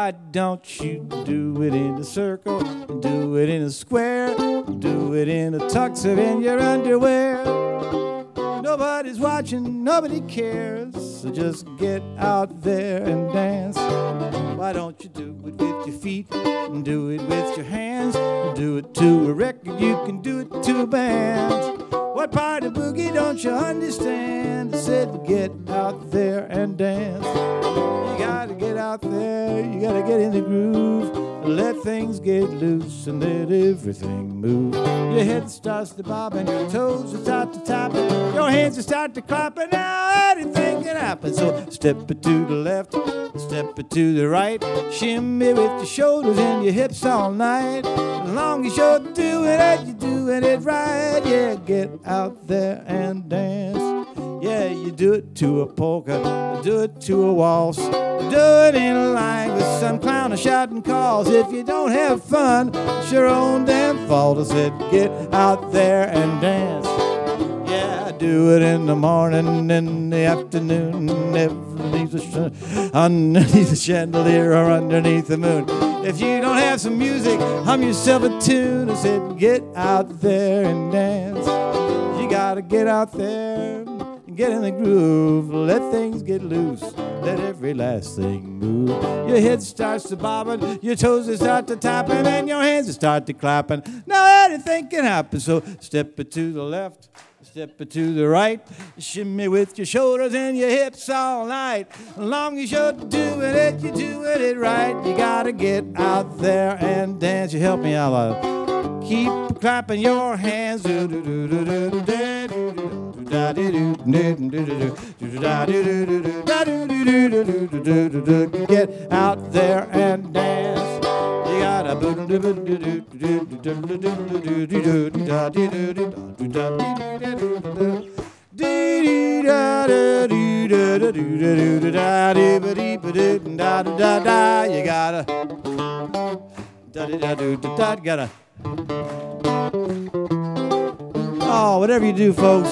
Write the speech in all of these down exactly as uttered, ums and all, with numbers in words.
Why don't you do it in a circle, do it in a square, do it in a tux or in your underwear? Nobody's watching, nobody cares, so just get out there and dance. Why don't you do it with your feet, and do it with your hands, do it to a record, you can do it to a band. What part of boogie don't you understand? I said get out there and dance. You gotta get out there, you gotta get in the groove, let things get loose and let everything move. Your head starts to bob and your toes will start to tap and your hands will start to clap, and now anything can happen. So step it to the left, step it to the right, shimmy with your shoulders and your hips all night. As long as you're doing it, you're doing it right. Yeah, get out there and dance. Yeah, you do it to a polka, do it to a waltz, do it in a line with some clown a shouting calls. If you don't have fun, it's your own damn fault. I said get out there and dance. Yeah, do it in the morning, in the afternoon, underneath the, underneath the chandelier or underneath the moon. If you don't have some music, hum yourself a tune. I said get out there and dance. You gotta get out there and get in the groove. Let things get loose, let every last thing move. Your head starts to bobbing, your toes will start to tapping, and your hands will start to clapping. Now anything can happen, so step it to the left, step it to the right, shimmy with your shoulders and your hips all night. As long as you're doing it, you're doing it right. You gotta get out there and dance. You help me out, love. Keep clapping your hands. Get out there and dance. You gotta you gotta gotta oh, whatever you do, folks,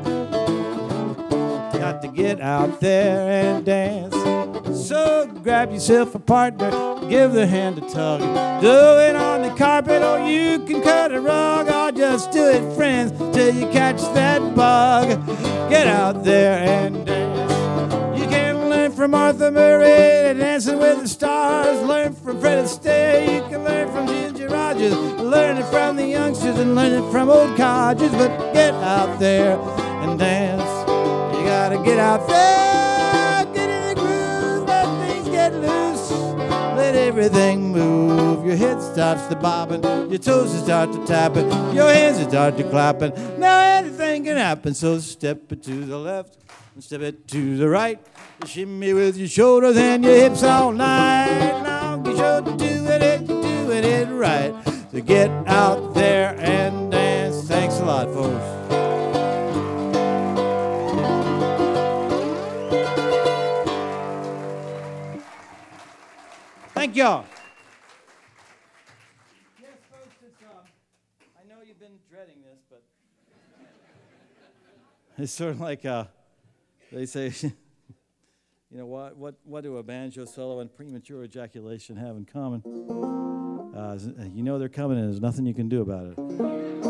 got to get out there and dance. So grab yourself a partner, give the hand a tug. Do it on the carpet, or you can cut a rug, or just do it, friends, till you catch that bug. Get out there and dance. You can learn from Martha Murray, Dancing with the Stars. Learn from Fred Astaire. You can learn from Ginger Rogers. Learn it from the youngsters and learn it from old codgers. But get out there and dance. You gotta get out there, get in the groove, let things get loose, let everything move. Your head starts to bobbing, your toes start to tapping, your hands start to clapping. Now anything can happen, so step it to the left and step it to the right. You shimmy with your shoulders and your hips all night. Long as you're doing it, you're doing it right. So get out there and dance. Thanks a lot, folks. Thank y'all. Yes, folks, it's, um, I know you've been dreading this, but it's sort of like uh, they say, you know, what, what, what do a banjo solo and premature ejaculation have in common? Uh, you know they're coming, and there's nothing you can do about it.